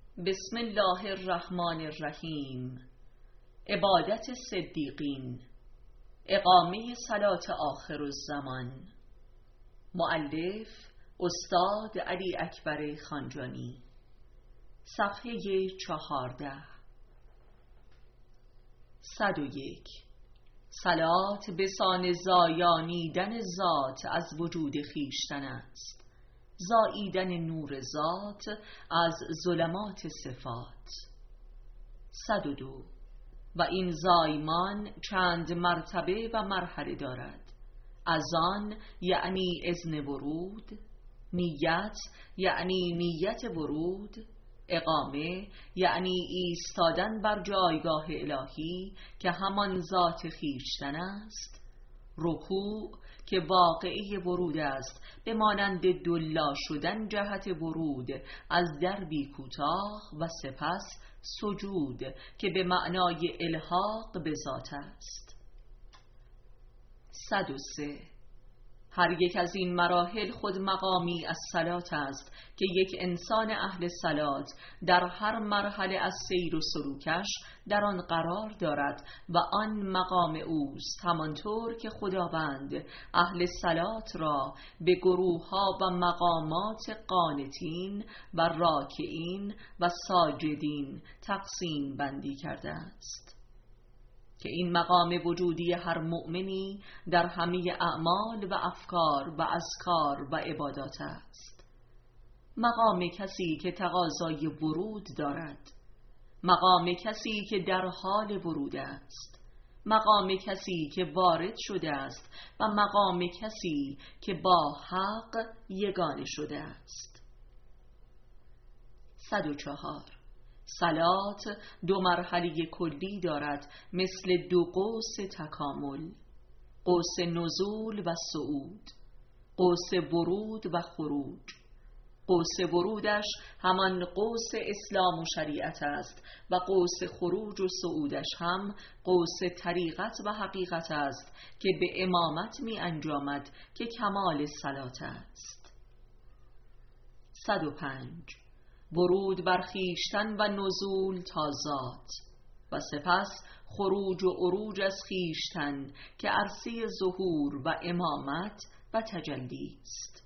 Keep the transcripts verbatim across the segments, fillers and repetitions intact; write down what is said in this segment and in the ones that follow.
بسم الله الرحمن الرحیم. عبادت صدیقین، اقامه صلات آخر الزمان. مؤلف استاد علی اکبر خانجانی. صفحه چهارده. صد و یک. صلات به سان زایانیدن ذات از وجود خیشتن است، زاییدن نور ذات از ظلمات صفات. صد و دو. و این زایمان چند مرتبه و مرحله دارد. از آن یعنی اذن ورود، نیت یعنی نیت ورود، اقامه یعنی ایستادن بر جایگاه الهی که همان ذات خیشتن است، رکوع که واقعه ورود است به مانند دلا شدن جهت ورود از دربی کوتاه، و سپس سجود که به معنای الحاق به ذات است. صد و سه. هر یک از این مراحل خود مقامی از صلات است که یک انسان اهل صلات در هر مرحله از سیر و سلوکش در آن قرار دارد و آن مقام اوست، همانطور که خداوند اهل صلات را به گروه ها و مقامات قانتین و راکعین و ساجدین تقسیم بندی کرده است که این مقام وجودی هر مؤمنی در همه اعمال و افکار و اذکار و عبادات است. مقام کسی که تقاضای ورود دارد، مقام کسی که در حال ورود است، مقام کسی که وارد شده است و مقام کسی که با حق یگانه شده است. صد و چهار. صلات دو مرحله کلی دارد مثل دو قوس تکامل، قوس نزول و صعود، قوس ورود و خروج. قوس ورودش همان قوس اسلام و شریعت است و قوس خروج و صعودش هم قوس طریقت و حقیقت است که به امامت می انجامد که کمال صلات است. صد و پنج. ورود بر خویشتن و نزول تا ذات و سپس خروج و عروج از خویشتن که عرصه ظهور و امامت و تجلی است.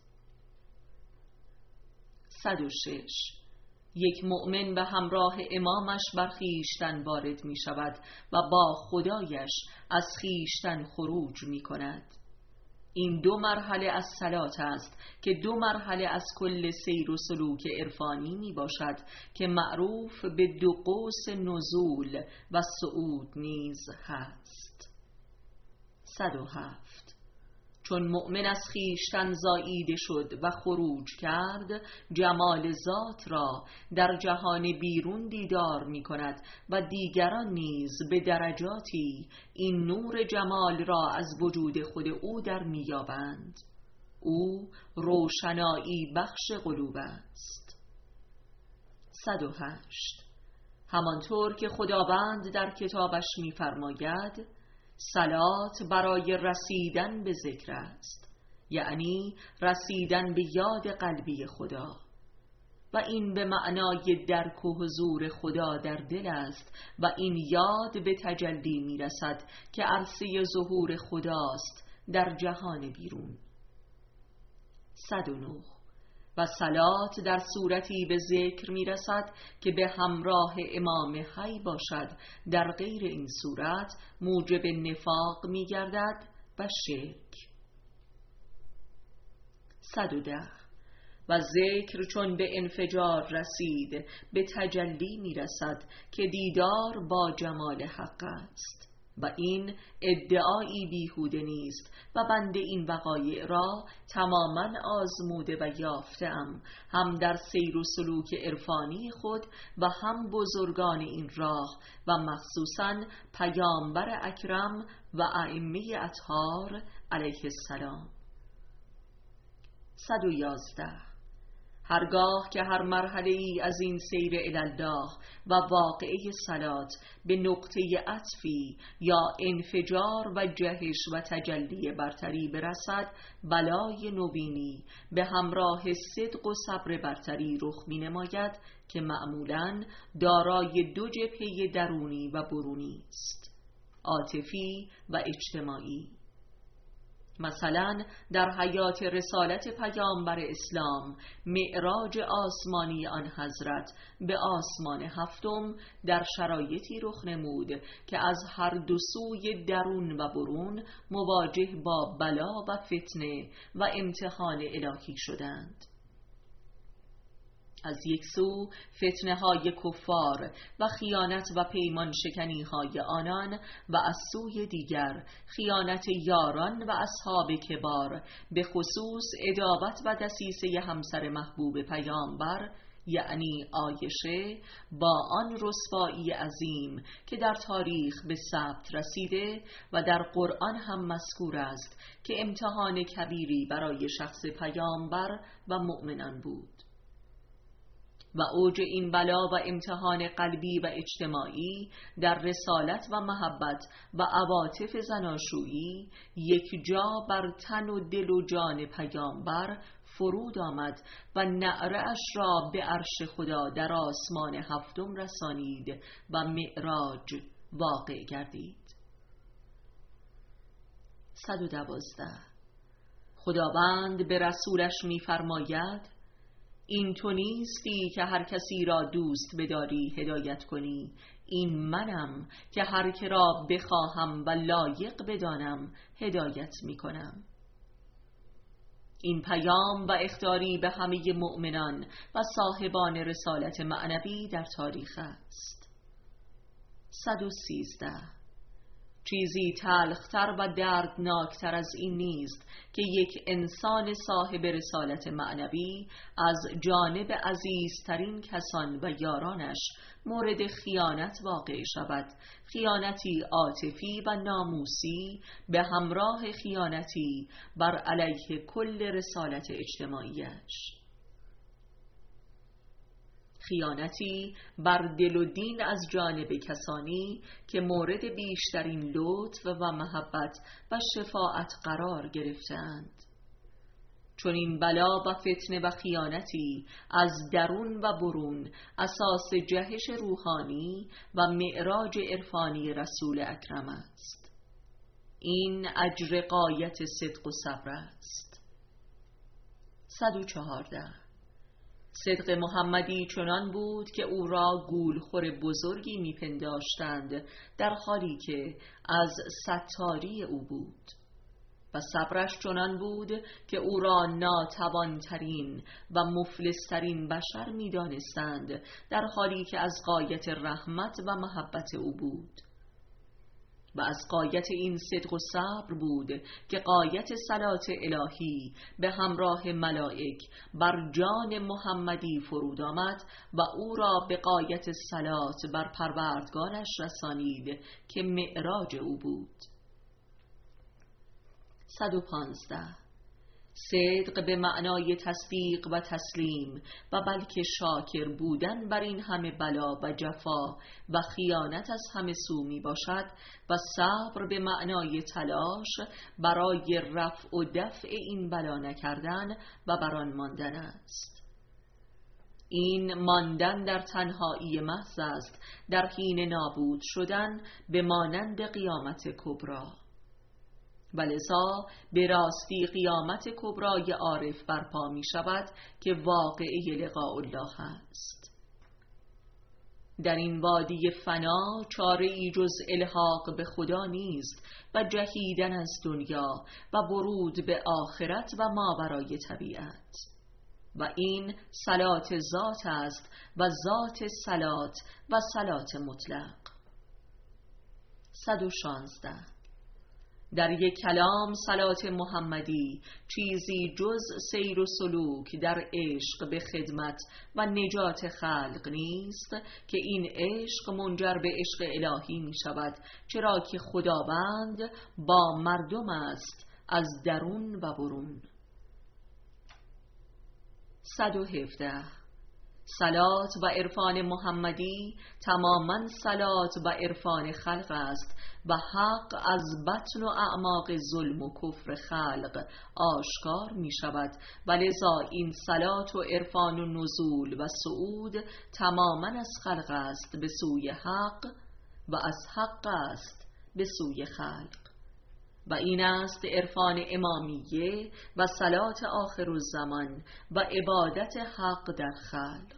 صد و شش. یک مؤمن به همراه امامش بر خویشتن وارد می شود و با خدایش از خویشتن خروج می کند. این دو مرحله از صلات است که دو مرحله از کل سیر و سلوک عرفانی می باشد که معروف به دو قوس نزول و صعود نیز هست. صد و هفت. چون مؤمن از خویشتن زاییده شد و خروج کرد، جمال ذات را در جهان بیرون دیدار می کند و دیگران نیز به درجاتی این نور جمال را از وجود خود او در می یابند. او روشنایی بخش قلوب است. صد و هشت. همانطور که خداوند در کتابش می فرماید، صلات برای رسیدن به ذکر است، یعنی رسیدن به یاد قلبی خدا، و این به معنای درک و حضور خدا در دل است و این یاد به تجلی می رسد که عرصه ظهور خداست در جهان بیرون. صد و نه. و صلات در صورتی به ذکر می رسد که به همراه امام حی باشد، در غیر این صورت موجب نفاق می گردد و شرک. صد و ده. و ذکر چون به انفجار رسید به تجلی می رسد که دیدار با جمال حق است و این ادعایی بیهوده نیست و بنده این وقایع را تماما آزموده و یافته‌ام، هم در سیر و سلوک عرفانی خود و هم بزرگان این راه و مخصوصاً پیامبر اکرم و ائمه اطهار علیه السلام. صد و یازده. هرگاه که هر مرحله ای از این سیر الالله و واقعه صلات به نقطه عطفی یا انفجار و جهش و تجلی برتری برسد، بلای نوینی به همراه صدق و صبر برتری رخ می نماید که معمولاً دارای دو جبهه درونی و برونی است، عاطفی و اجتماعی. مثلا در حیات رسالت پیامبر اسلام، معراج آسمانی آن حضرت به آسمان هفتم در شرایطی رخ نمود که از هر دو سوی درون و برون مواجه با بلا و فتنه و امتحان الهی شدند. از یک سو فتنه های کفار و خیانت و پیمان شکنی های آنان، و از سوی دیگر خیانت یاران و اصحاب کبار، به خصوص عداوت و دسیسه همسر محبوب پیامبر یعنی عایشه، با آن رسوایی عظیم که در تاریخ به ثبت رسیده و در قرآن هم مذکور است که امتحان کبیری برای شخص پیامبر و مؤمنان بود. و اوج این بلا و امتحان قلبی و اجتماعی در رسالت و محبت و عواطف زناشویی یک جا بر تن و دل و جان پیامبر فرود آمد و نعره اش را به عرش خدا در آسمان هفتم رسانید و معراج واقع گردید. صد و دوازده. خداوند به رسولش می‌فرماید: این تو نیستی که هر کسی را دوست بداری هدایت کنی، این منم که هر که را بخواهم و لایق بدانم هدایت می کنم. این پیام و اخطاری به همه مؤمنان و صاحبان رسالت معنوی در تاریخ است. صد و سیزده. چیزی تلختر و دردناکتر از این نیست که یک انسان صاحب رسالت معنوی از جانب عزیزترین کسان و یارانش مورد خیانت واقع شود، خیانتی عاطفی و ناموسی به همراه خیانتی بر علیه کل رسالت اجتماعیش، خیانتی بر دل و دین از جانب کسانی که مورد بیشترین لطف و محبت و شفاعت قرار گرفتند. چون این بلا و فتنه و خیانتی از درون و برون اساس جهش روحانی و معراج عرفانی رسول اکرم است. این اجر غایت صدق و صبر است. صد و چهارده. صدق محمدی چنان بود که او را گولخور بزرگی میپنداشتند، در حالی که از ستاری او بود، و صبرش چنان بود که او را ناتوانترین و مفلسترین بشر میدانستند، در حالی که از غایت رحمت و محبت او بود. و از غایت این صدق و صبر بود که غایت صلات الهی به همراه ملائک بر جان محمدی فرود آمد و او را به غایت صلات بر پروردگارش رسانید که معراج او بود. صد و پانزده. صدق به معنای تصدیق و تسلیم و بلکه شاکر بودن بر این همه بلا و جفا و خیانت از همه سو می باشد، و صبر به معنای تلاش برای رفع و دفع این بلا نکردن و بر آن ماندن است. این ماندن در تنهایی محض است در حین نابود شدن به مانند قیامت کبری. ولذا به راستی قیامت کبرای عارف برپا می شود که واقعه لقاء الله است. در این وادی فنا چاره ای جز الحاق به خدا نیست و جهیدن از دنیا و ورود به آخرت و ماورای طبیعت، و این صلات ذات است و ذات صلات و صلات مطلق. صد و شانزده. در یک کلام صلات محمدی چیزی جز سیر و سلوک در عشق به خدمت و نجات خلق نیست که این عشق منجر به عشق الهی می شود، چرا که خداوند با مردم است از درون و برون. صد و هفده. صلات و عرفان محمدی تماما صلات و عرفان خلق است و حق از بطن و اعماق ظلم و کفر خلق آشکار می شود و لذا این صلات و عرفان و نزول و صعود تماما از خلق است به سوی حق و از حق است به سوی خلق. و این است عرفان امامیه و صلات آخرالزمان و عبادت حق در خلق،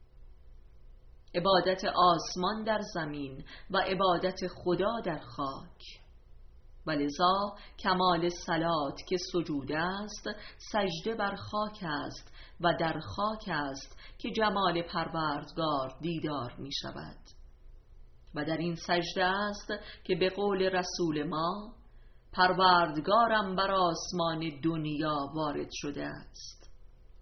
عبادت آسمان در زمین و عبادت خدا در خاک. و لذا کمال صلات که سجود است سجده بر خاک است و در خاک است که جمال پروردگار دیدار می شود. و در این سجده است که به قول رسول ما پروردگارم بر آسمان دنیا وارد شده است.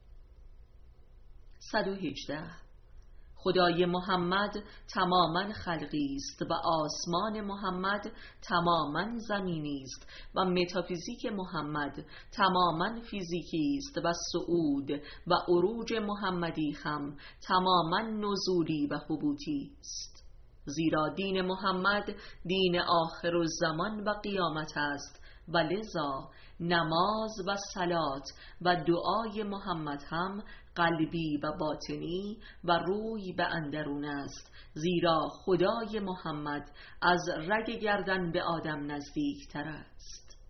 صد و هجده. خدای محمد تماما خلقی است و آسمان محمد تماما زمینی است و متافیزیک محمد تماما فیزیکی است و صعود و عروج محمدی هم تماما نزولی و هبوطی است. زیرا دین محمد دین آخرالزمان و قیامت است و لذا نماز و صلات و دعای محمد هم قلبی و باطنی و روی به اندرون است، زیرا خدای محمد از رگ گردن به آدم نزدیک تر است.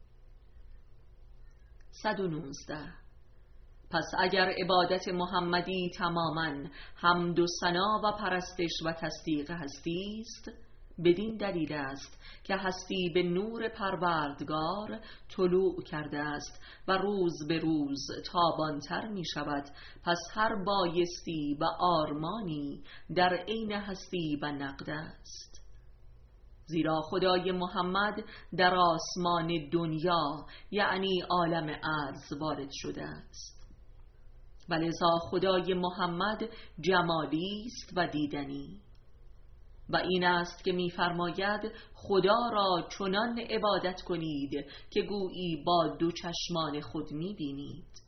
صد و نوزده. پس اگر عبادت محمدی تماما حمد و ثنا و پرستش و تصدیق هستی است، بدین دلیل است که هستی به نور پروردگار طلوع کرده است و روز به روز تابانتر می شود. پس هر بایستی و آرمانی در عین هستی و نقد است. زیرا خدای محمد در آسمان دنیا یعنی عالم ارض وارد شده است و لذا خدای محمد جمالی است و دیدنی. و این است که می‌فرماید خدا را چنان عبادت کنید که گویی با دو چشمان خود می‌بینید.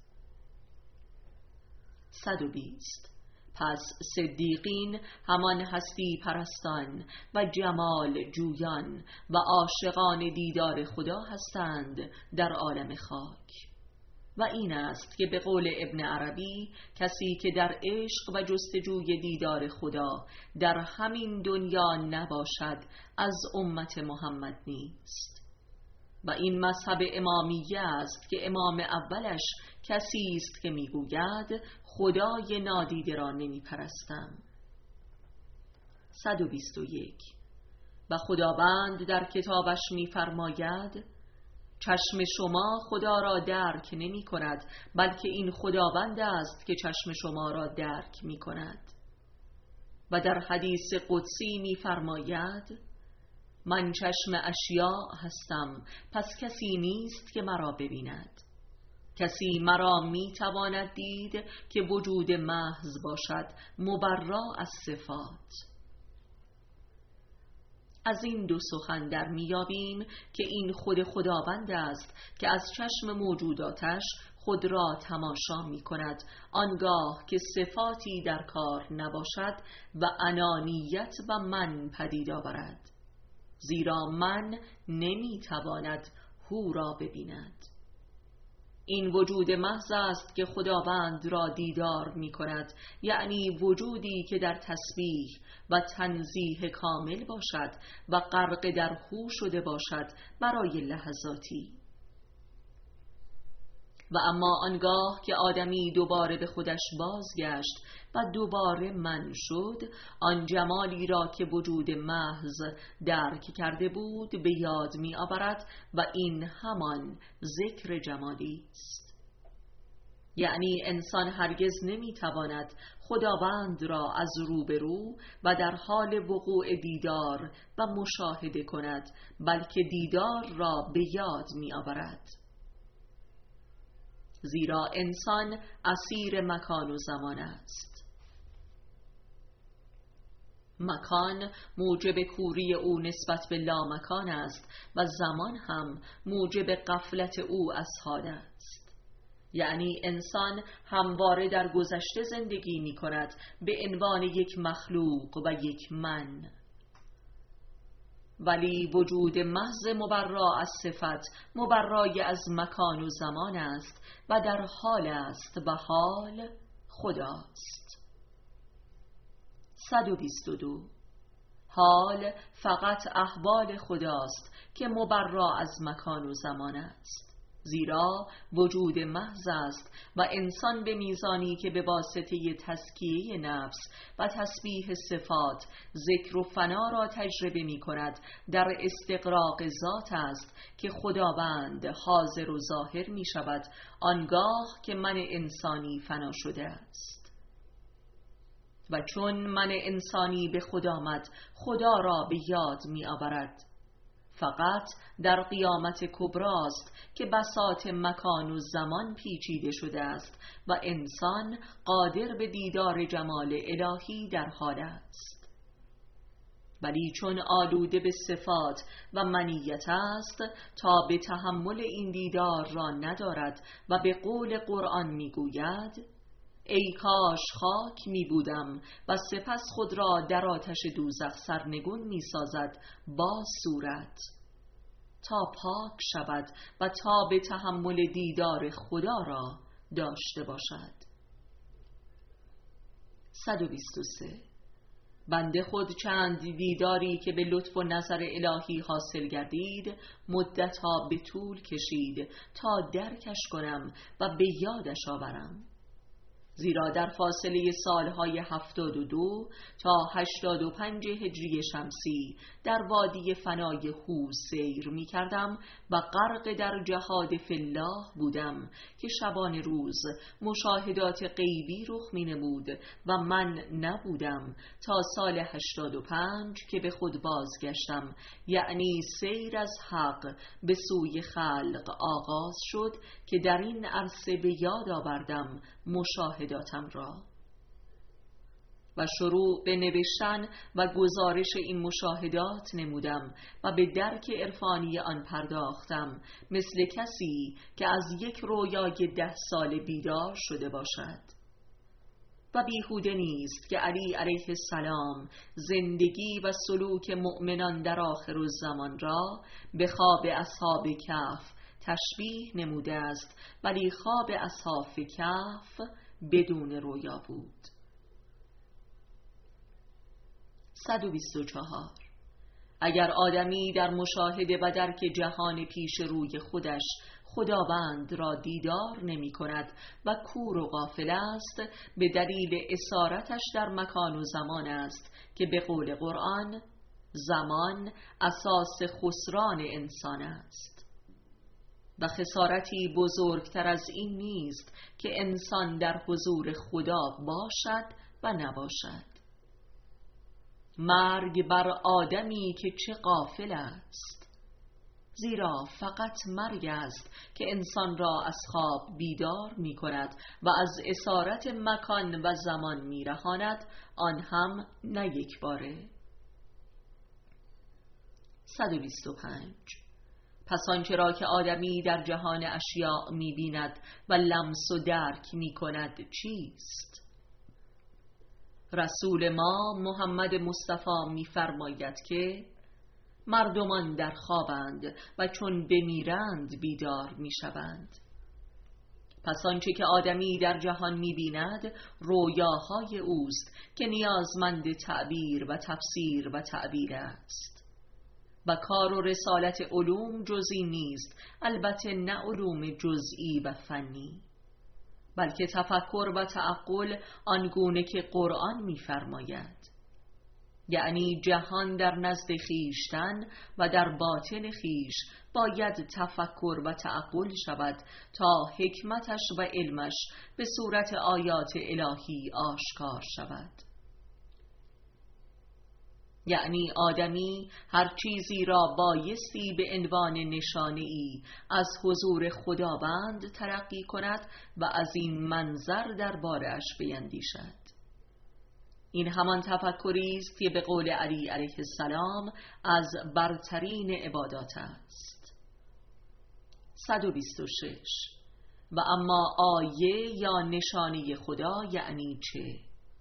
صد و بیست. پس صدیقین همان هستی پرستان و جمال جویان و عاشقان دیدار خدا هستند در عالم خاک. و این است که به قول ابن عربی کسی که در عشق و جستجوی دیدار خدا در همین دنیا نباشد از امت محمد نیست. و این مذهب امامیه است که امام اولش کسی است که میگوید خدای نادیده را نمی پرستم. صد و بیست و یک. و خداوند در کتابش میفرماید چشم شما خدا را درک نمی کند، بلکه این خداوند است که چشم شما را درک می کند. و در حدیث قدسی می فرماید من چشم اشیاء هستم، پس کسی نیست که مرا ببیند. کسی مرا می تواند دید که وجود محض باشد، مبرا از صفات. از این دو سخن در میابیم که این خود خداوند است که از چشم موجوداتش خود را تماشا می کند، آنگاه که صفاتی در کار نباشد و انانیت و من پدید آورد، زیرا من نمی تواند هو را ببیند. این وجود محض است که خداوند را دیدار می کند، یعنی وجودی که در تسبیح و تنزیه کامل باشد و غرق در هو شده باشد برای لحظاتی. و اما آنگاه که آدمی دوباره به خودش بازگشت و دوباره من شد، آن جمالی را که وجود محض درک کرده بود به یاد می آورد و این همان ذکر جمالی است. یعنی انسان هرگز نمی تواند خداوند را از روبرو و در حال وقوع دیدار و مشاهده کند، بلکه دیدار را به یاد می آورد. زیرا انسان اسیر مکان و زمان است. مکان موجب کوری او نسبت به لامکان است و زمان هم موجب غفلت او از حال است. یعنی انسان همواره در گذشته زندگی می کند به عنوان یک مخلوق و یک من، ولی وجود محض مبرا از صفت مبرای از مکان و زمان است و در حال است و حال خداست. صد و بیست و دو. حال فقط احوال خداست که مبرا از مکان و زمان است، زیرا وجود محض است و انسان به میزانی که به واسطه تزکیه نفس و تسبیح صفات ذکر و فنا را تجربه می کند در استقراق ذات است که خداوند حاضر و ظاهر می شود، آنگاه که من انسانی فنا شده است. و چون من انسانی به خود آمد، خدا را به یاد می آورد. فقط در قیامت کبراست که بساط مکان و زمان پیچیده شده است و انسان قادر به دیدار جمال الهی در حال است. ولی چون آلوده به صفات و منیت است تا به تحمل این دیدار را ندارد و به قول قرآن می گوید: ای کاش خاک می بودم و سپس خود را در آتش دوزخ سرنگون می سازد با صورت تا پاک شود و تا به تحمل دیدار خدا را داشته باشد. صد و بیست و سه. بنده خود چند دیداری که به لطف و نظر الهی حاصل گردید مدتها به طول کشید تا درکش کنم و به یادش آورم، زیرا در فاصله سالهای هفتاد و دو تا هشتاد و پنج هجری شمسی در وادی فنای هو سیر می کردم و غرق در جهاد فی الله بودم که شبان روز مشاهدات غیبی رخ می نمود و من نبودم تا سال هشتاد و پنج که به خود بازگشتم، یعنی سیر از حق به سوی خلق آغاز شد که در این عرصه به یاد آوردم مشاهداتم را و شروع به نوشتن و گزارش این مشاهدات نمودم و به درک عرفانی آن پرداختم، مثل کسی که از یک رویای ده سال بیدار شده باشد. و بیهوده نیست که علی علیه السلام زندگی و سلوک مؤمنان در آخر الزمان را به خواب اصحاب کهف تشبیه نموده است، ولی خواب اصحاب کهف بدون رویا بود. صد و بیست و چهار. اگر آدمی در مشاهده و درک جهان پیش روی خودش خداوند را دیدار نمی کند و کور و غافل است، به دلیل اسارتش در مکان و زمان است که به قول قرآن زمان اساس خسران انسان است. و خسارتی بزرگتر از این نیست که انسان در حضور خدا باشد و نباشد. مرگ بر آدمی که چه غافل است، زیرا فقط مرگ است که انسان را از خواب بیدار می کند و از اسارت مکان و زمان می رهاند، آن هم نه یک باره. صد و بیست و پنج. پس آنچه را که آدمی در جهان اشیاء می بیند و لمس و درک می کند چیست؟ رسول ما محمد مصطفی می فرماید که مردمان در خوابند و چون بمیرند بیدار می شوند. پس آنچه که آدمی در جهان می بیند رویاهای اوست که نیازمند تعبیر و تفسیر و تعبیر است. و کار و رسالت علوم جزئی نیست، البته نه علوم جزئی و فنی، بلکه تفکر و تعقل آنگونه که قرآن می‌فرماید. یعنی جهان در نزد خیشتن و در باطن خیش باید تفکر و تعقل شود تا حکمتش و علمش به صورت آیات الهی آشکار شود. یعنی آدمی هر چیزی را بایستی به عنوان نشانه‌ای از حضور خداوند تلقی کند و از این منظر درباره‌اش بیندیشد. این همان تفکری است که به قول علی علیه السلام از برترین عبادات است. صد و بیست و شش. و اما آیه یا نشانی خدا یعنی چه؟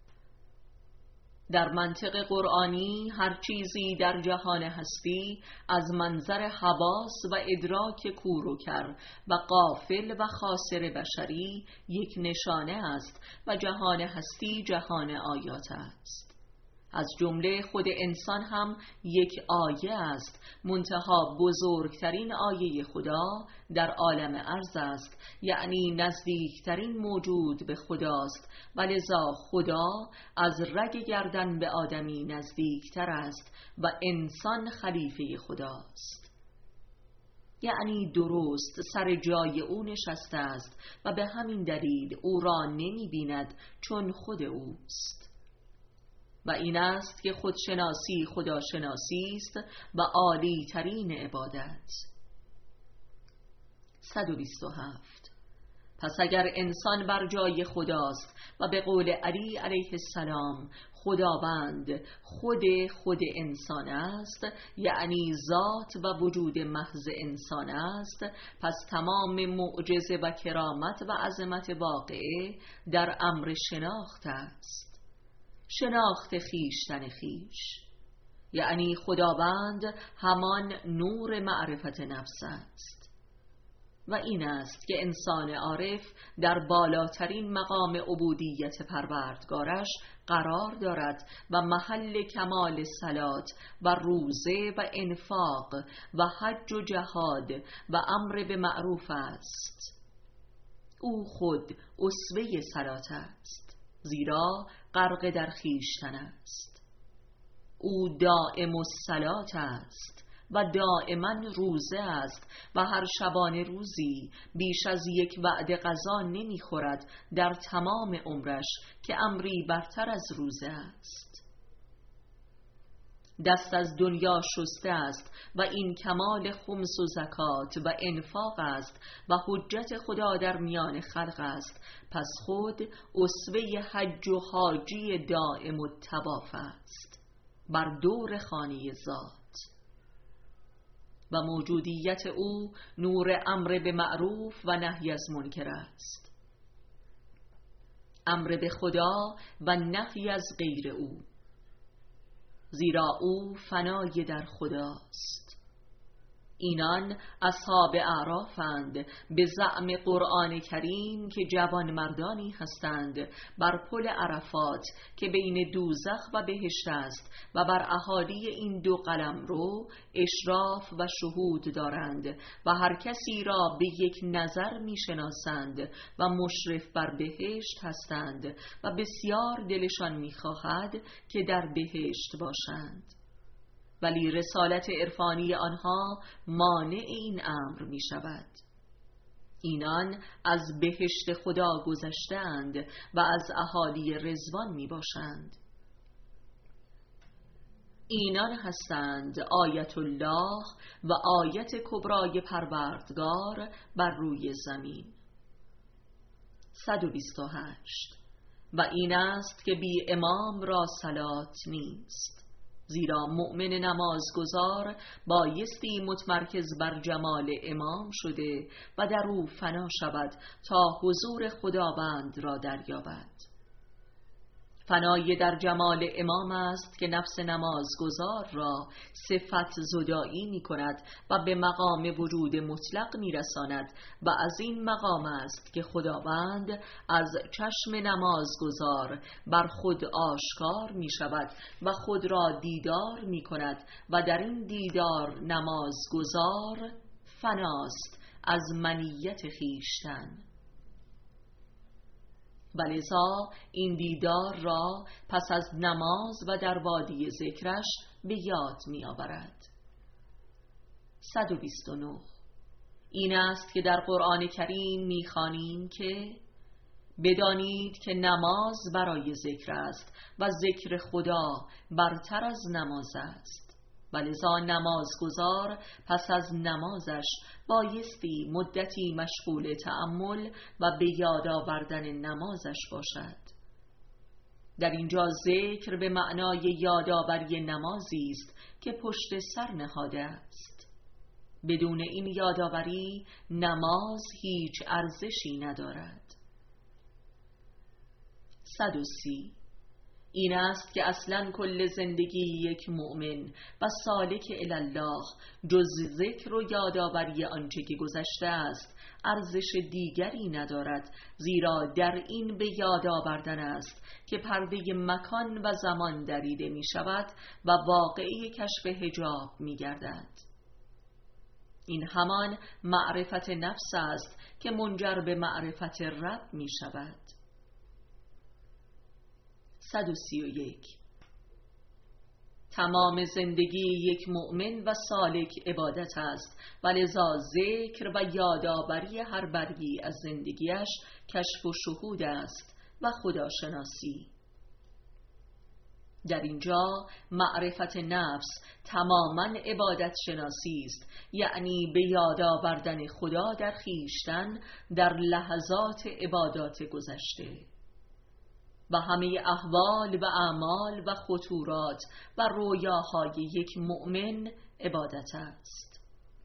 در منطق قرآنی هر چیزی در جهان هستی از منظر حواس و ادراک کور و کر و غافل و خاسر بشری یک نشانه است و جهان هستی جهان آیات است. از جمله خود انسان هم یک آیه است، منتها بزرگترین آیه خدا در عالم ارض است، یعنی نزدیکترین موجود به خداست و لذا خدا از رگ گردن به آدمی نزدیکتر است و انسان خلیفه خداست، یعنی درست سر جای او نشسته است و به همین دلیل او را نمی بیند چون خود اوست. و این است که خودشناسی خداشناسی است و عالی ترین عبادت. صد و بیست و هفت. پس اگر انسان بر جای خداست و به قول علی علیه السلام خداوند خود خود انسان است، یعنی ذات و وجود محض انسان است، پس تمام معجزه و کرامت و عظمت واقعه در امر شناخت است، شناخت خیشتن خیش، یعنی خداوند همان نور معرفت نفس است. و این است که انسان عارف در بالاترین مقام عبودیت پروردگارش قرار دارد و محل کمال صلات و روزه و انفاق و حج و جهاد و امر به معروف است. او خود اسوه صلات است، زیرا غرق در خویشتن است. او دائم الصلات است و دائما روزه است و هر شبانه روزی بیش از یک وعده غذا نمیخورد در تمام عمرش که امری برتر از روزه است. دست از دنیا شسته است و این کمال خمس و زکات و انفاق است و حجت خدا در میان خلق است. پس خود اسوه حج و حاجی دائم الطواف است بر دور خانه ذات و موجودیت او نور امر به معروف و نهی از منکر است، امر به خدا و نهی از غیر او، زیرا او فنای در خداست. اینان اصحاب اعرافند به زعم قرآن کریم که جوان مردانی هستند بر پل عرفات که بین دوزخ و بهشت است و بر اهالی این دو قلمرو اشراف و شهود دارند و هر کسی را به یک نظر میشناسند و مشرف بر بهشت هستند و بسیار دلشان میخواهد که در بهشت باشند، ولی رسالت عرفانی آنها مانع این امر می شود. اینان از بهشت خدا گذشتند و از اهالی رضوان می باشند. اینان هستند آیت الله و آیت کبرای پروردگار بر روی زمین. صد و بیست و هشت. و این است که بی امام را صلات نیست، زیرا مؤمن نمازگزار بایستی متمرکز بر جمال امام شده و در او فنا شود تا حضور خداوند را دریابد. فنای در جمال امام است که نفس نمازگزار را صفت زدایی می کند و به مقام وجود مطلق می رساند و از این مقام است که خداوند از چشم نمازگزار بر خود آشکار می شود و خود را دیدار می کند و در این دیدار نمازگزار فناست از منیت خیشتن، ولذا این دیدار را پس از نماز و در وادی ذکرش به یاد می آورد. صد و بیست و نه. این است که در قرآن کریم می خوانیم که بدانید که نماز برای ذکر است و ذکر خدا برتر از نماز است، ولذا نمازگزار پس از نمازش بایستی مدتی مشغول تأمل و به یاد آوردن نمازش باشد. در اینجا ذکر به معنای یادآوری نمازی است که پشت سر نهاده است. بدون این یادآوری نماز هیچ ارزشی ندارد. صد و سی. این است که اصلا کل زندگی یک مؤمن و سالک الله جز ذکر و یادآوری آنچه که گذشته است ارزش دیگری ندارد، زیرا در این به یاد آوردن است که پرده مکان و زمان دریده می شود و واقعه کشف حجاب می گردد. این همان معرفت نفس است که منجر به معرفت رب می شود. صد و سی و یک. تمام زندگی یک مؤمن و سالک عبادت است و لذا ذکر و یادآوری هر برگی از زندگیش کشف و شهود است و خداشناسی. در اینجا معرفت نفس تماما عبادت شناسی است، یعنی به یاد آوردن خدا در خویشتن در لحظات عبادات گذشته و همه احوال و اعمال و خطورات و رویاهای یک مؤمن عبادت است.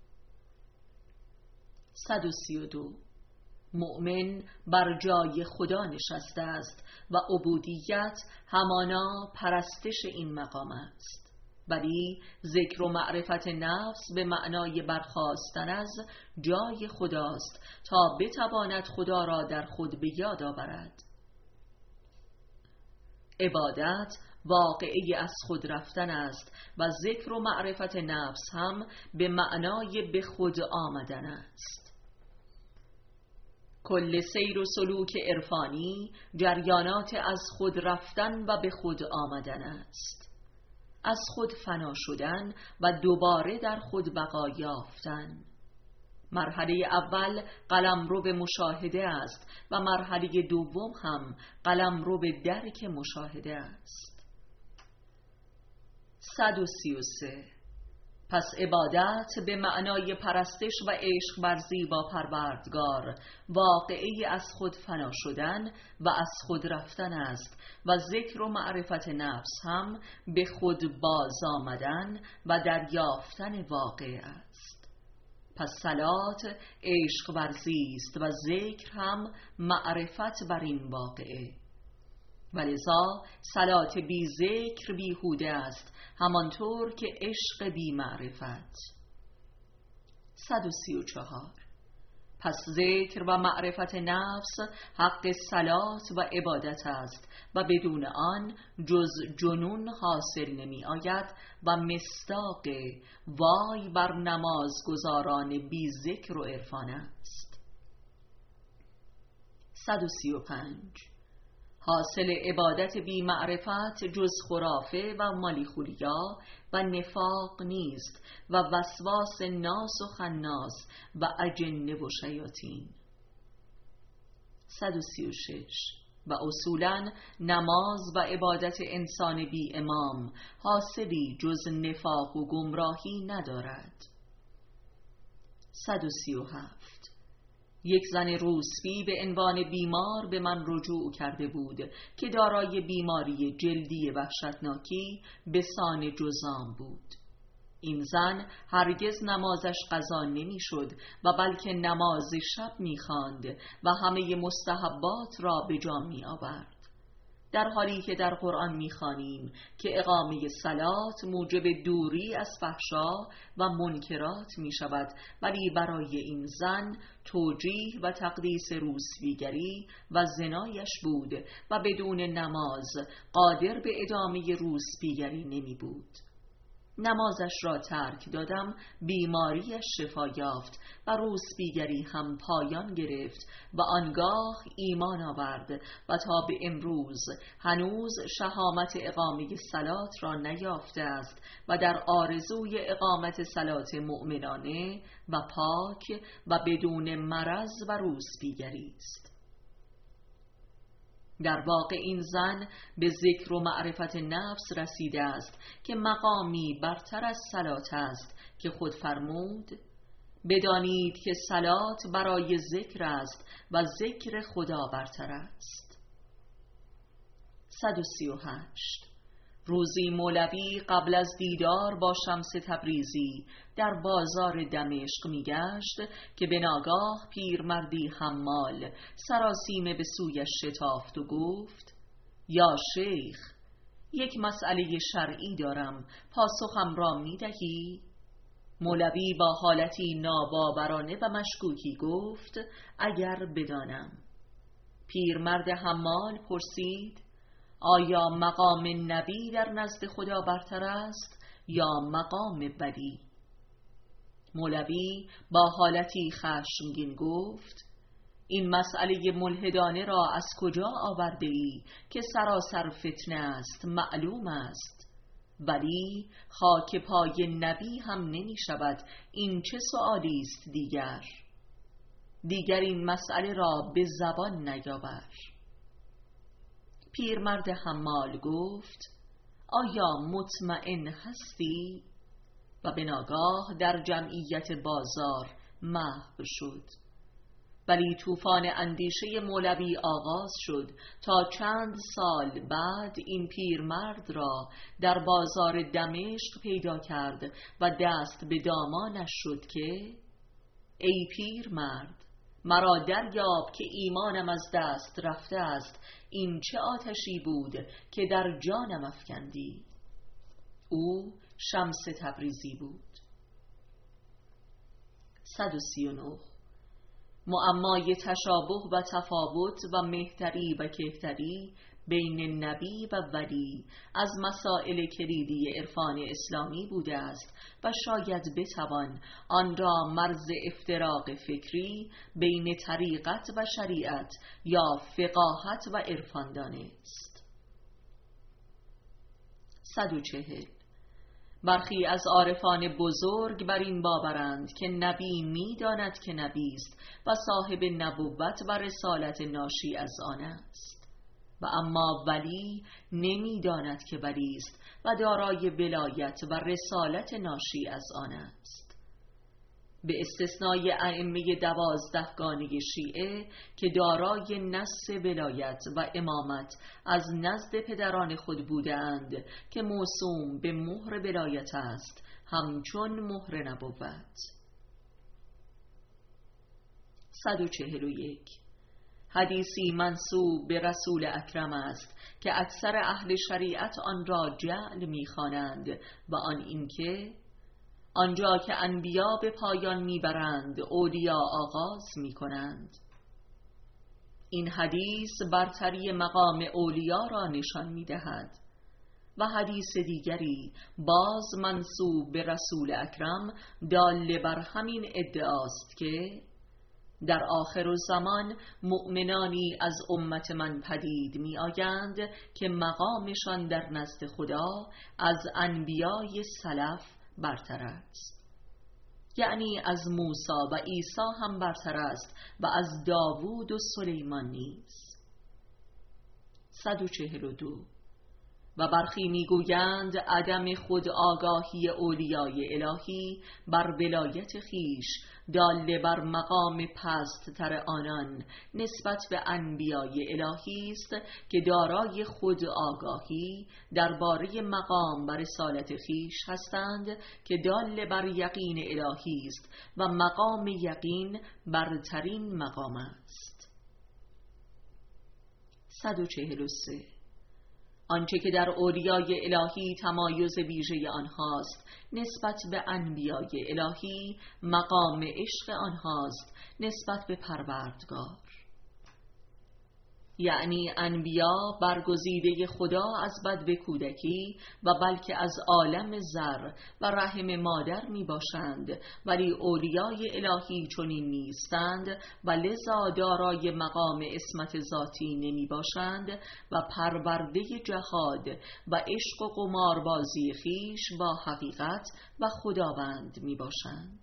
صد و سی و دو. مؤمن بر جای خدا نشسته است و عبودیت همانا پرستش این مقام است، ولی ذکر و معرفت نفس به معنای برخاستن از جای خداست تا بتواند خدا را در خود به یاد آورد. عبادت واقعی از خود رفتن است و ذکر و معرفت نفس هم به معنای به خود آمدن است. کل سیر و سلوک عرفانی جریانات از خود رفتن و به خود آمدن است، از خود فنا شدن و دوباره در خود بقا یافتن. مرحله اول قلمرو به مشاهده است و مرحله دوم هم قلمرو به درک مشاهده است. صد و سی و سه. پس عبادت به معنای پرستش و عشق ورزی با پروردگار واقعی از خود فنا شدن و از خود رفتن است و ذکر و معرفت نفس هم به خود باز آمدن و دریافتن واقع است. پس صلات عشق ورزی است و ذکر هم معرفت بر این واقعه، ولذا صلات بی ذکر بیهوده است، همانطور که عشق بی معرفت. صد و سی و چهار. پس ذکر و معرفت نفس حق صلات و عبادت است و بدون آن جز جنون حاصل نمی آید و مصداق وای بر نماز گزاران بی ذکر و عرفان است. صد و سی و پنج. حاصل عبادت بی معرفت جز خرافه و مالیخولیا و نفاق نیست و وسواس ناس و خناس و اجنه و شیاطین. صد و سی و شش. و اصولا نماز و عبادت انسان بی امام حاصلی جز نفاق و گمراهی ندارد. صد و سی و هفت. یک زن روسپی به عنوان بیمار به من رجوع کرده بود که دارای بیماری جلدی وحشتناکی به سان جذام بود. این زن هرگز نمازش قضا نمی شد و بلکه نماز شب می خواند و همه مستحبات را به جا می آورد، در حالی که در قرآن می خوانیم که اقامه صلات موجب دوری از فحشا و منکرات می شود، ولی برای این زن توجیه و تقدیس روسپیگری و زنایش بود و بدون نماز قادر به ادامه روسپیگری نمی بود. نمازش را ترک دادم، بیماریش شفا یافت و روسپیگری هم پایان گرفت و آنگاه ایمان آورد و تا به امروز هنوز شهامت اقامه صلات را نیافته است و در آرزوی اقامت صلات مؤمنانه و پاک و بدون مرض و روسپیگری است. در واقع این زن به ذکر و معرفت نفس رسیده است که مقامی برتر از صلات است که خود فرمود بدانید که صلات برای ذکر است و ذکر خدا برتر است. صد و سی و هشت. روزی مولوی قبل از دیدار با شمس تبریزی در بازار دمشق میگشت که به ناگاه پیرمردی حمال سراسیمه به سویش شتافت و گفت: یا شیخ، یک مسئله شرعی دارم، پاسخم را میدهی؟ مولوی با حالتی ناباورانه و مشکوکی گفت: اگر بدانم. پیرمرد حمال پرسید: آیا مقام نبی در نزد خدا برتر است یا مقام ولی؟ مولوی با حالتی خشمگین گفت: این مسئله ملحدانه را از کجا آورده ای که سراسر فتنه است؟ معلوم است. ولی خاک پای نبی هم نمی شود. این چه سؤالی است دیگر؟ دیگر این مسئله را به زبان نیاور. پیرمرد حمال گفت: آیا مطمئن هستی؟ و به ناگاه در جمعیت بازار محو شد. ولی طوفان اندیشه مولوی آغاز شد تا چند سال بعد این پیرمرد را در بازار دمشق پیدا کرد و دست به دامانش شد که: ای پیرمرد، مرا دریاب که ایمانم از دست رفته است. این چه آتشی بود که در جانم افکندی؟ او شمس تبریزی بود. صد و سی و نه. معمای تشابه و تفاوت و مهتری و کهتری بین نبی و ولی از مسائل کلیدی عرفان اسلامی بوده است و شاید بتوان آن را مرز افتراق فکری بین طریقت و شریعت یا فقاهت و عرفان دانست. صد و چهل. برخی از عارفان بزرگ بر این باورند که نبی می داند که نبی است و صاحب نبوت و رسالت ناشی از آن است، و اما ولی نمی داند که ولی است و دارای ولایت و رسالت ناشی از آن است، به استثنای ائمه دوازدهگانه شیعه که دارای نص ولایت و امامت از نزد پدران خود بودند که موسوم به مهر ولایت است همچون مهر نبوت. صد و چهل و یک. حدیثی منسوب به رسول اکرم است که اکثر اهل شریعت آن را جعل می‌خوانند و آن اینکه آنجا که انبیا به پایان میبرند اولیا آغاز میکنند. این حدیث برتری مقام اولیا را نشان میدهد. و حدیث دیگری باز منسوب به رسول اکرم دال بر همین ادعاست که در آخر الزمان مؤمنانی از امت من پدید می آیند که مقامشان در نزد خدا از انبیای سلف برتر است، یعنی از موسی و عیسی هم برتر است و از داوود و سلیمان نیز. صد و چهل و دو. و برخی میگویند عدم خود آگاهی اولیای الهی بر ولایت خیش دال بر مقام پست تر آنان نسبت به انبیای الهی است که دارای خود آگاهی درباره مقام و رسالت خیش هستند که دال بر یقین الهی است و مقام یقین برترین مقام است. صد و چهل و سه. آنچه که در اولیای الهی تمایز ویژه آنهاست نسبت به انبیای الهی مقام عشق آنهاست نسبت به پروردگار، یعنی انبیا برگزیده خدا از بدو کودکی و بلکه از عالم زر و رحم مادر می باشند، ولی اولیای الهی چنین نیستند و لذا دارای مقام عصمت ذاتی نمی باشند و پرورده جهاد و عشق و قماربازی خیش با حقیقت و خداوند می باشند.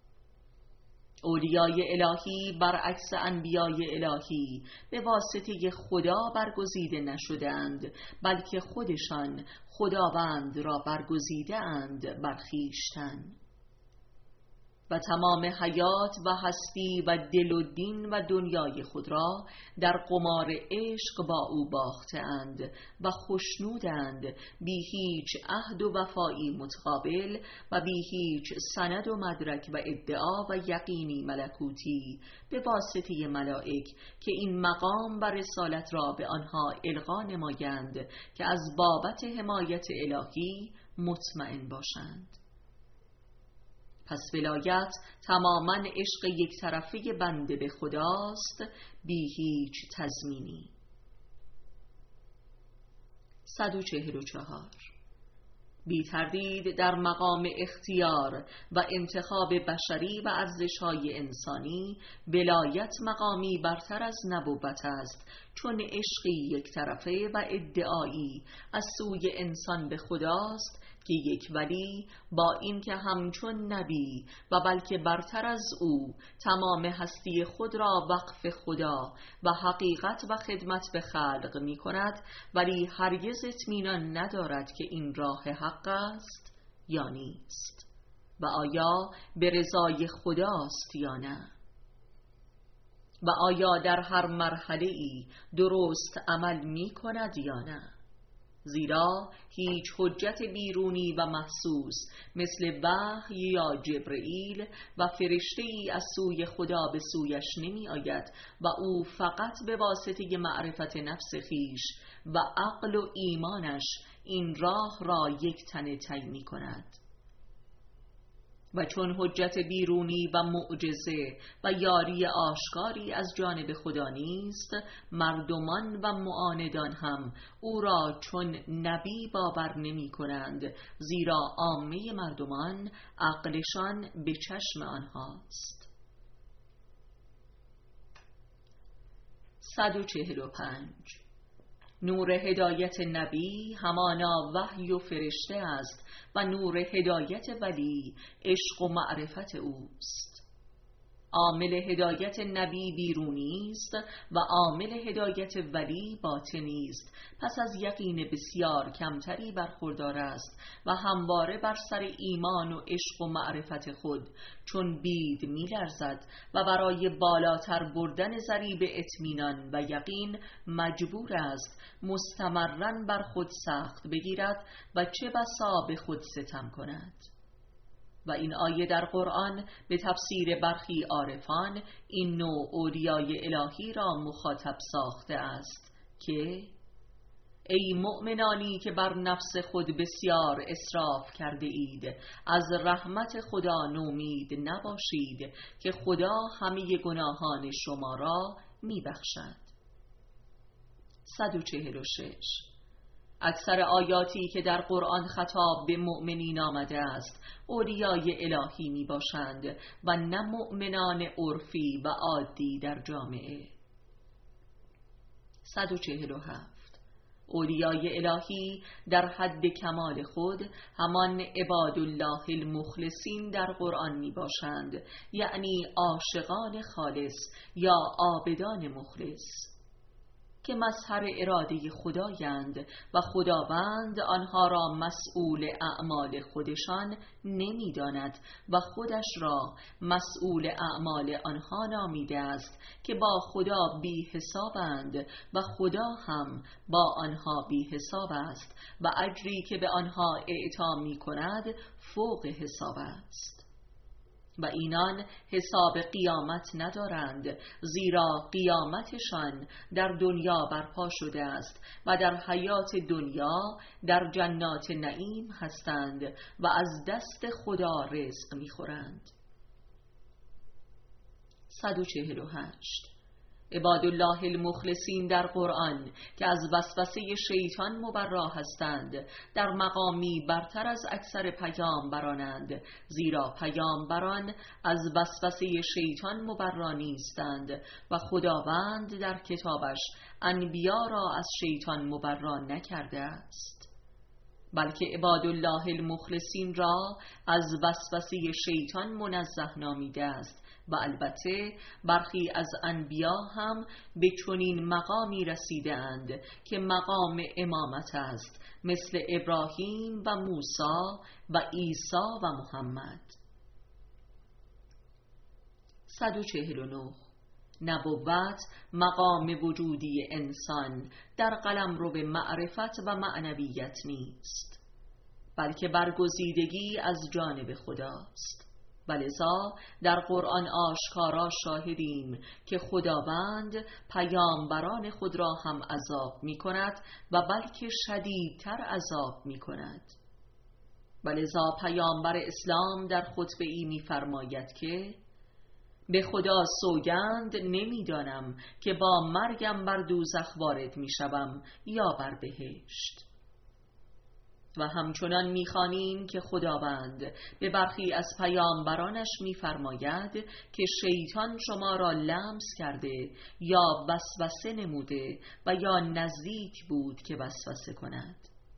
اولیای الهی برعکس انبیای الهی به واسطه خدا برگزیده نشدند، بلکه خودشان خداوند را برگزیده اند بر خویشتن. و تمام حیات و هستی و دل و دین و دنیای خود را در قمار عشق با او باخته‌اند و خوشنودند، بی هیچ عهد و وفایی متقابل و بی هیچ سند و مدرک و ادعا و یقینی ملکوتی به واسطه ملائک که این مقام و رسالت را به آنها القا نمایند که از بابت حمایت الهی مطمئن باشند. پس ولایت تماماً عشق یک طرفه بنده به خداست، بی هیچ تضمینی. صد و چهل و چهار. بی تردید در مقام اختیار و انتخاب بشری و ارزش‌های انسانی، ولایت مقامی برتر از نبوت است، چون عشقی یک طرفه و ادعایی از سوی انسان به خداست که یک ولی با اینکه همچون نبی و بلکه برتر از او تمام هستی خود را وقف خدا و حقیقت و خدمت به خلق می کند، ولی هرگز اطمینان ندارد که این راه حق است یا نیست و آیا به رضای خداست یا نه، و آیا در هر مرحله ای درست عمل می کند یا نه. زیرا هیچ حجت بیرونی و محسوس مثل وحی یا جبرئیل و فرشته‌ای از سوی خدا به سویش نمی آید و او فقط به واسطه معرفت نفس خیش و عقل و ایمانش این راه را یک تنه طی می کند. و چون حجت بیرونی و معجزه و یاری آشکاری از جانب خدا نیست، مردمان و معاندان هم او را چون نبی باور نمی کنند، زیرا عامه مردمان عقلشان به چشم آنهاست. صد و چهل و پنج. نور هدایت نبی همانا وحی و فرشته است و نور هدایت ولی عشق و معرفت اوست. عامل هدایت نبی بیرونی است و عامل هدایت ولی باطنی است، پس از یقین بسیار کمتری برخوردار است و همواره بر سر ایمان و عشق و معرفت خود چون بید می لرزد و برای بالاتر بردن ضریب اطمینان و یقین مجبور است مستمراً بر خود سخت بگیرد و چه بسا به خود ستم کند. و این آیه در قرآن به تفسیر برخی عارفان این نوع اولیای الهی را مخاطب ساخته است که ای مؤمنانی که بر نفس خود بسیار اسراف کرده اید، از رحمت خدا نومید نباشید که خدا همه گناهان شما را می بخشد. صد و چهل و شش. اکثر آیاتی که در قرآن خطاب به مؤمنین آمده است اولیای الهی می باشند و نه مؤمنان عرفی و عادی در جامعه. صد و چهل و هفت. اولیای الهی در حد کمال خود همان عباد الله المخلصین در قرآن می باشند، یعنی عاشقان خالص یا عابدان مخلص که مظهر اراده خدایند و خداوند آنها را مسئول اعمال خودشان نمی‌داند و خودش را مسئول اعمال آنها نامیده است که با خدا بی حسابند و خدا هم با آنها بی حساب است و اجری که به آنها اعطا می‌کند فوق حساب است. و اینان حساب قیامت ندارند، زیرا قیامتشان در دنیا برپا شده است و در حیات دنیا در جنات نعیم هستند و از دست خدا رزق میخورند. صد و چهل و هشت. عباد الله المخلصین در قرآن که از وسوسه شیطان مبرا هستند در مقامی برتر از اکثر پیامبرانند، زیرا پیامبران از وسوسه شیطان مبرا نیستند و خداوند در کتابش انبیا را از شیطان مبرا نکرده است، بلکه عباد الله المخلصین را از وسوسه شیطان منزه نامیده است و البته برخی از انبیا هم به چنین مقامی رسیده اند که مقام امامت است، مثل ابراهیم و موسی و عیسی و محمد. صد و چهل و نه. نبوت مقام وجودی انسان در قلمرو معرفت و معنویت نیست، بلکه برگزیدگی از جانب خداست. ولذا در قرآن آشکارا شاهدیم که خداوند پیامبران خود را هم عذاب می کند و بلکه شدیدتر عذاب می کند. ولذا پیامبر اسلام در خطبه ای می فرماید که به خدا سوگند نمیدانم که با مرگم بر دوزخ وارد می شوم یا بر بهشت. و همچنان می‌خوانیم که خداوند به برخی از پیامبرانش می‌فرماید که شیطان شما را لمس کرده یا وسوسه نموده و یا نزدیک بود که وسوسه کند.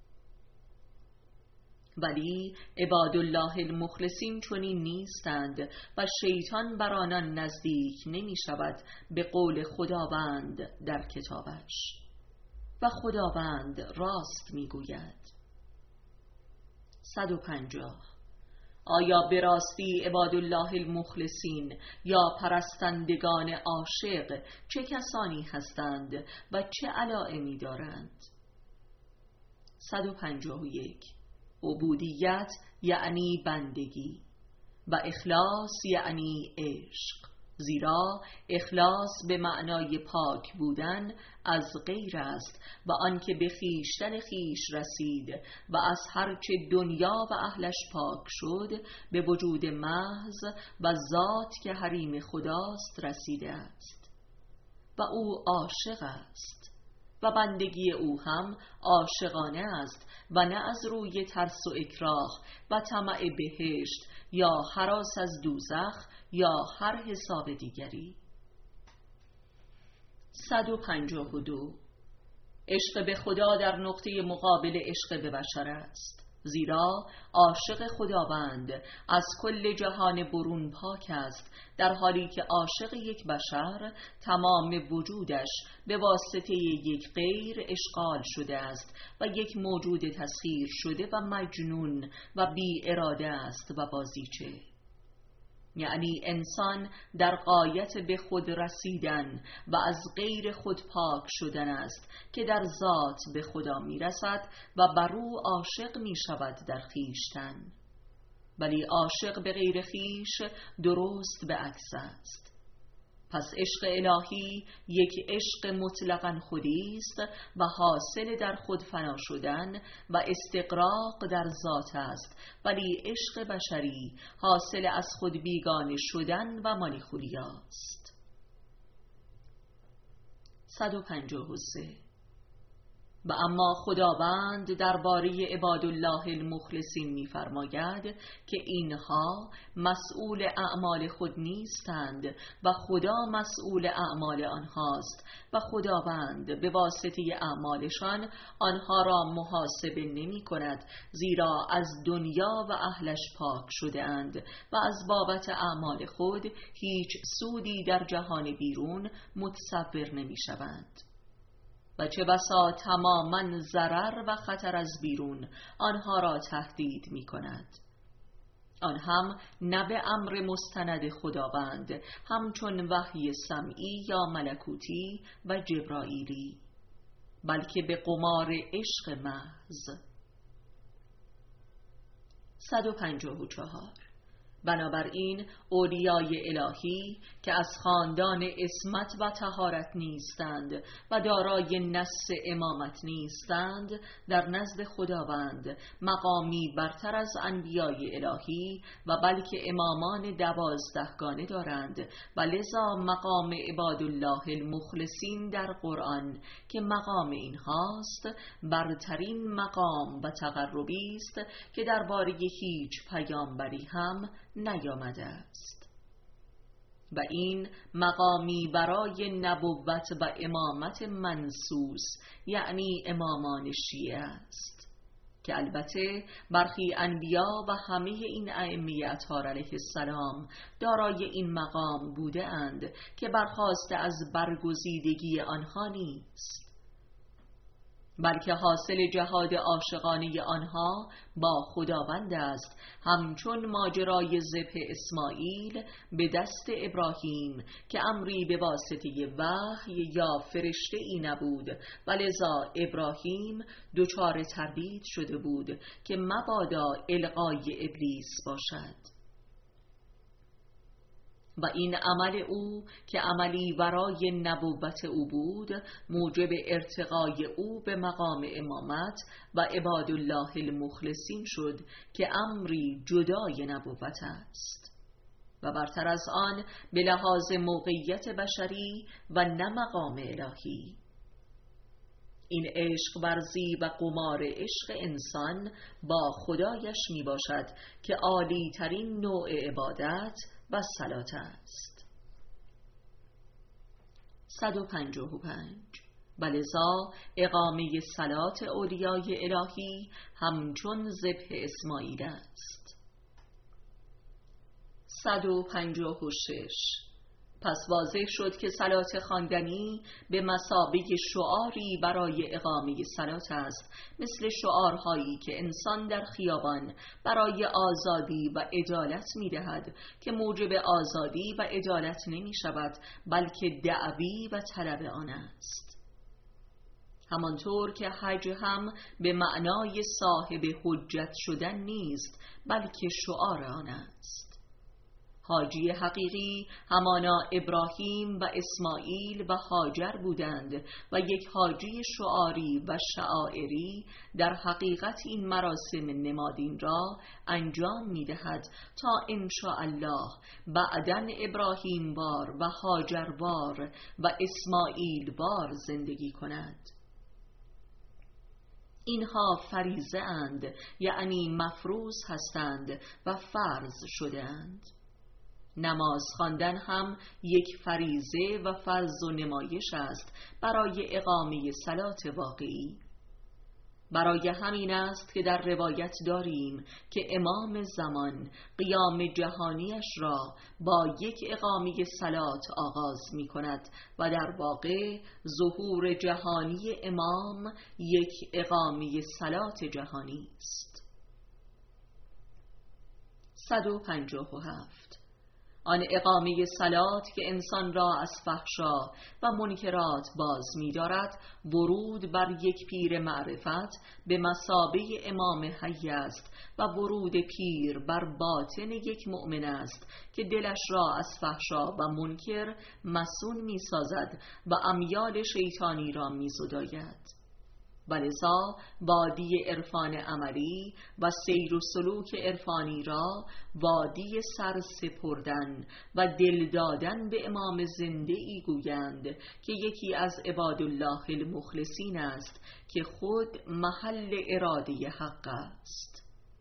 ولی عبادالله المخلصین چنین نیستند و شیطان بر آنان نزدیک نمی شود به قول خداوند در کتابش، و خداوند راست می گوید. صد و پنجاه. آیا به راستی عبادالله المخلصین یا پرستندگان عاشق چه کسانی هستند و چه علائمی دارند؟ صد و پنجاه و یک. عبودیت یعنی بندگی و اخلاص یعنی عشق، زیرا اخلاص به معنای پاک بودن از غیر است و آنکه به خویشتن خویش رسید و از هرچه دنیا و اهلش پاک شد به وجود محض و ذات که حریم خداست رسیده است و او عاشق است و بندگی او هم عاشقانه است و نه از روی ترس و اکراه و طمع بهشت یا هراس از دوزخ یا هر حساب دیگری. صد و پنجاه و دو. عشق به خدا در نقطه مقابل عشق به بشر است، زیرا عاشق خداوند از کل جهان برون پاک است، در حالی که عاشق یک بشر تمام وجودش به واسطه یک غیر اشغال شده است و یک موجود تسخیر شده و مجنون و بی اراده است و بازیچه. یعنی انسان در غایت به خود رسیدن و از غیر خود پاک شدن است که در ذات به خدا می رسد و بر او عاشق می شود در خویشتن. ولی عاشق به غیر خویش درست به عکس است. پس عشق الهی یک عشق مطلقاً خودی است و حاصل در خود فنا شدن و استقراق در ذات است، ولی عشق بشری حاصل از خود بیگانه شدن و مالیخولیاست. صد و پنجاه و سه. و اما خداوند درباره عبادالله المخلصین می‌فرماید که اینها مسئول اعمال خود نیستند و خدا مسئول اعمال آنهاست و خداوند به واسطه اعمالشان آنها را محاسبه نمی کند، زیرا از دنیا و اهلش پاک شده اند و از بابت اعمال خود هیچ سودی در جهان بیرون متصور نمی شوند. و چه بسا تماماً ضرر و خطر از بیرون آنها را تهدید می کند، آن هم نه به امر مستند خداوند همچون وحی سمعی یا ملکوتی و جبرائیلی، بلکه به قمار عشق محض. صد و پنجاه و چهار. بنابراین اولیای الهی که از خاندان عصمت و طهارت نیستند و دارای نص امامت نیستند در نزد خداوند مقامی برتر از انبیای الهی و بلکه امامان دوازدهگانه دارند و لذا مقام عبادالله المخلصین در قرآن که مقام اینهاست برترین مقام و تقربی است که درباره هیچ پیامبری هم نیامده است. و این مقامی برای نبوت و امامت منصوص یعنی امامان شیعه است که البته برخی انبیا و همه این ائمه اطهار علیه السلام دارای این مقام بوده اند که برخاسته از برگزیدگی آنها نیست. بلکه حاصل جهاد عاشقانه آنها با خداوند است، همچون ماجرای ذبح اسماعیل به دست ابراهیم که امری به واسطه وحی یا فرشته ای نبود و لذا ابراهیم دچار تردید شده بود که مبادا القای ابلیس باشد. و این عمل او که عملی ورای نبوت او بود موجب ارتقای او به مقام امامت و عبادالله المخلصین شد که امری جدای نبوت است و برتر از آن به لحاظ موقعیت بشری و نه مقام الهی. این عشق ورزی و قمار عشق انسان با خدایش می باشد که عالی ترین نوع عبادت و صلات است. صد و پنجاه و پنج. بلذا اقامه صلات اولیای الهی همچون ذبح اسماعیل است. صد و پنجاه و شش. پس واضح شد که صلات خواندنی به مثابه شعاری برای اقامه صلات است، مثل شعارهایی که انسان در خیابان برای آزادی و عدالت می دهد که موجب آزادی و عدالت نمی شود بلکه دعوی و طلب آن است. همانطور که حج هم به معنای صاحب حجت شدن نیست بلکه شعار آن است. حاجی حقیقی همانا ابراهیم و اسماعیل و هاجر بودند و یک حاجی شعاری و شعائری در حقیقت این مراسم نمادین را انجام می دهد تا انشاءالله بعدن ابراهیم بار و هاجر بار و اسماعیل بار زندگی کند. اینها فریضه اند، یعنی مفروض هستند و فرض شده اند. نماز خواندن هم یک فریضه و فرض و نمایش است برای اقامه صلات واقعی. برای همین است که در روایت داریم که امام زمان قیام جهانیش را با یک اقامه صلات آغاز می کند و در واقع ظهور جهانی امام یک اقامه صلات جهانی است. صد و پنجاه و هفت. آن اقامه صلات که انسان را از فحشا و منکرات باز می دارد ورود بر یک پیر معرفت به مثابه امام حی است و ورود پیر بر باطن یک مؤمن است که دلش را از فحشا و منکر مسون می سازد و امیال شیطانی را می زداید. ولذا وادی عرفان عملی و سیر و سلوک عرفانی را وادی سر سپردن و دل دادن به امام زنده ای گویند که یکی از عبادالله المخلصین است که خود محل اراده حق است.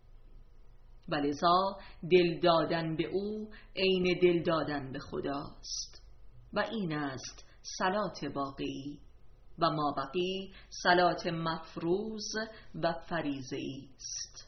ولذا دل دادن به او عین دل دادن به خداست و این است صلات واقعی و ما بقی صلات مفروض و فریضه‌ای است.